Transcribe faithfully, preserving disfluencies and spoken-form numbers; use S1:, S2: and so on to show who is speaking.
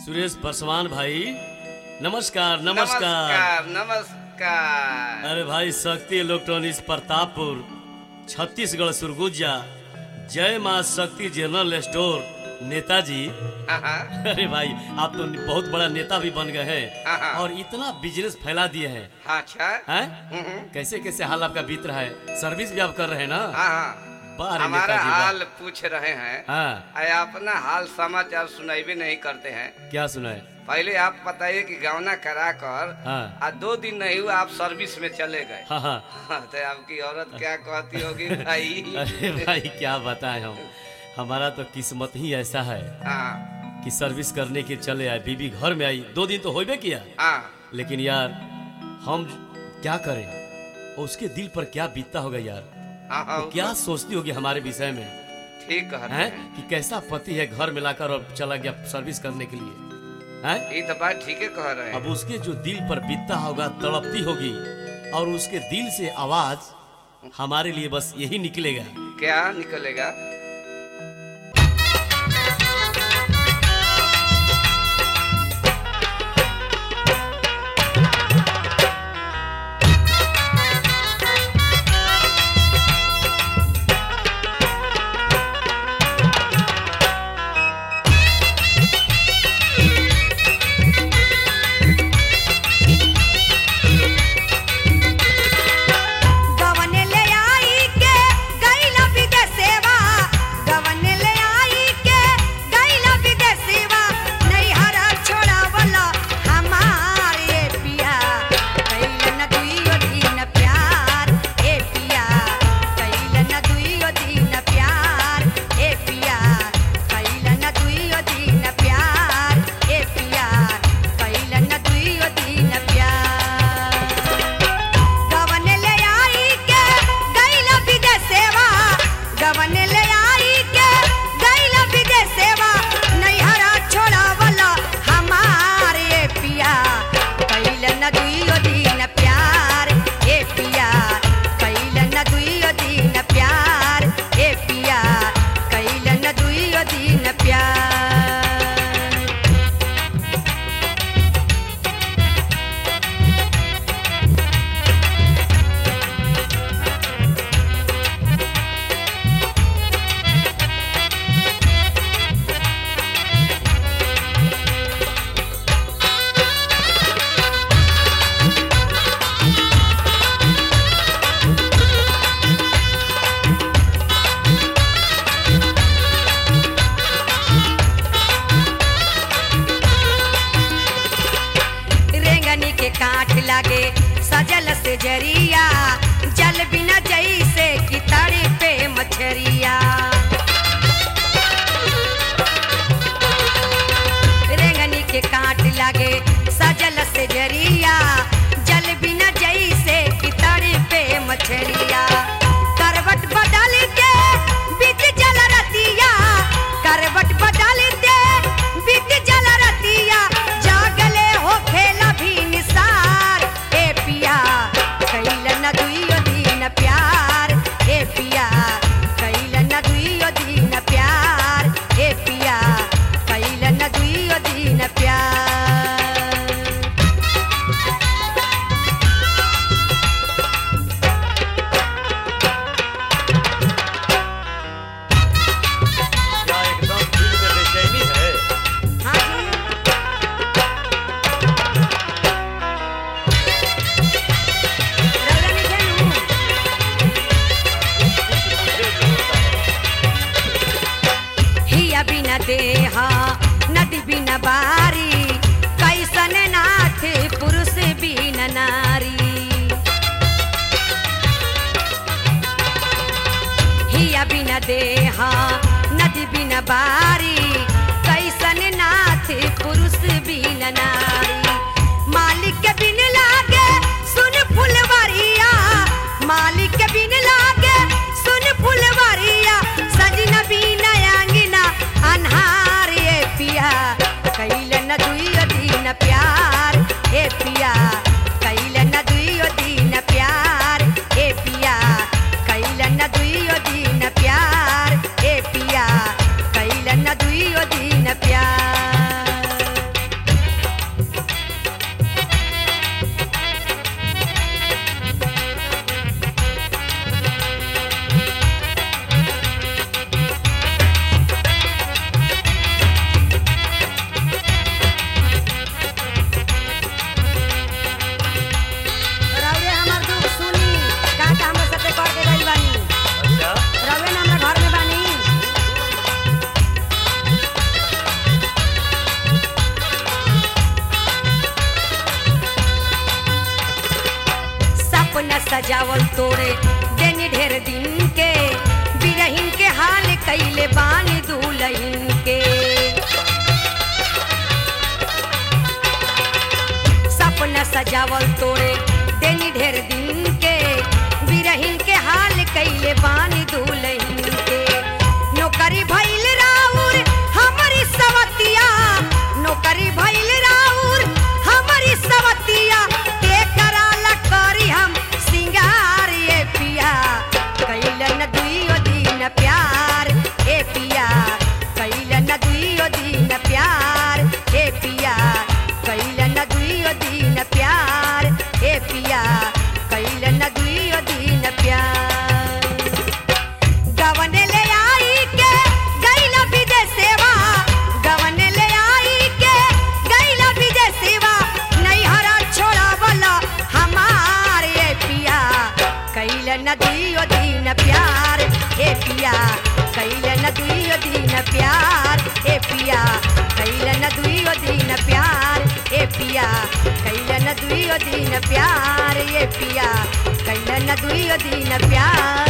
S1: सुरेश पासवान भाई नमस्कार
S2: नमस्कार नमस्कार।
S1: अरे भाई शक्ति इलेक्ट्रॉनिक्स प्रतापपुर छत्तीसगढ़ सुरगुजा जय माँ शक्ति जनरल स्टोर नेताजी। अरे भाई आप तो बहुत बड़ा नेता भी बन गए हैं और इतना बिजनेस फैला दिए हैं।
S2: अच्छा
S1: हैं? कैसे कैसे हाल आपका बीत रहा है? सर्विस भी आप कर रहे हैं ना?
S2: हाँ हमारा हाल पूछ रहे हैं।
S1: हाँ।
S2: अपना हाल समाचार सुनाई भी नहीं करते हैं।
S1: क्या सुनाए?
S2: पहले आप बताइए कि गौना करा कर
S1: हाँ।
S2: आ दो दिन नहीं हुआ आप सर्विस में चले गए।
S1: हाँ हाँ।
S2: तो आपकी औरत क्या कहती होगी भाई?
S1: अरे भाई क्या बताएं हम, हमारा तो किस्मत ही ऐसा है
S2: हाँ
S1: कि सर्विस करने के चले आए, बीबी घर में आई, दो दिन तो होबे किया,
S2: हाँ
S1: लेकिन यार हम क्या करें, उसके दिल पर क्या बीतता होगा यार,
S2: हाँ हाँ,
S1: वो क्या सोचती होगी हमारे विषय में,
S2: ठीक कह रहे
S1: हैं
S2: हैं
S1: कि कैसा पति है घर में लाकर और चला गया सर्विस करने के लिए, हैं?
S2: ये तो बात ठीक है कह रहे हैं।
S1: अब उसके जो दिल पर बीतता होगा, तड़पती होगी और उसके दिल से आवाज हमारे लिए बस यही निकलेगा।
S2: क्या निकलेगा?
S3: काट लागे सजल से जरिया, जल बिना जैसे कि तड़े पे मछरिया। रेंगनी के काट लागे सजल से जरिया, जल बिना जैसे कि तड़े पे मछरिया। करवट बदल के बीच जल रतिया, करवट बदल के बीच जल रतिया, जागले हो खेला भी निसार। ए पिया कैल न दुइयो दिन प्यार, ए पिया कैल न दुइयो दिन प्यार, ए पिया कैल न दुइयो दिन प्यार।
S1: क्या एकदम दिल में बेचैनी है?
S3: हाँ जी। रौदा नहीं जानू। हिया बिना देहा नदी बिना बारी, कैसन नाथ पुरुष बिना नारी। हिया बिना देहा नदी बिना बारी, कैसन नाथ पुरुष बिना नारी। मालिक के बिन लागे सुन फुलवरिया, मालिक के बिन लागे सुन फुलवरिया, सजना बिना आंगना अन्हार। ए पिया कैल न दुइयो दिन प्यार, ए पिया कैल न दुइयो दिन प्यार, ए पिया कैल न दुइयो दिन प्यार, ए पिया कैल न दुइयो सजावल तोड़े देनी ढेर दिन के बिरहिन के हाल कैले बानी दुलहिन के सपना सजावल तोड़े देनी ढेर दिन के बिरहिन के हाल कैले बानी दुलहिन के नौकरी भइल राउर हमारी सवतिया नौकरी भइल राउर हमारी सवतिया के कराला करी हम सिंगार ये पिया कैलन दुइयो दिन प्यार ए पिया कैलन दुइयो दिन प्यार ए पिया कैलन दुइयो दिन प्यार ए पिया कैलन दुइयो दिन प्यार गवने ले आई के गैला विदेशवा गवने ले आई के गैला विदेशवा नैहरा छोड़ावला हमार ए पिया कैलन दुइयो दिन प्यार ए पिया कैलन दुइयो दिन प्यार ए पिया कैलन दुइयो दिन प्यार ए पिया कैलन दुइयो दिन प्यार ए पिया कैलन दुइयो दिन प्यार